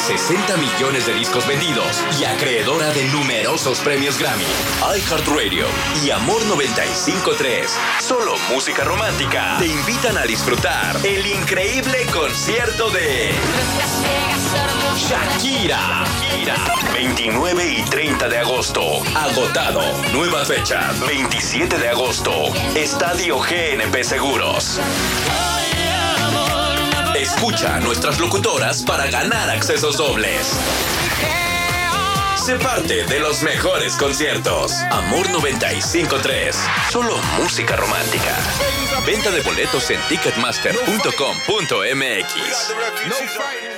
60 millones de discos vendidos y acreedora de numerosos premios Grammy. iHeartRadio y Amor 95.3, solo música romántica, te invitan a disfrutar el increíble concierto de Shakira. 29 y 30 de agosto, agotado. Nueva fecha, 27 de agosto, Estadio GNP Seguros. Escucha a nuestras locutoras para ganar accesos dobles. Sé parte de los mejores conciertos. Amor 95.3, solo música romántica. Venta de boletos en ticketmaster.com.mx.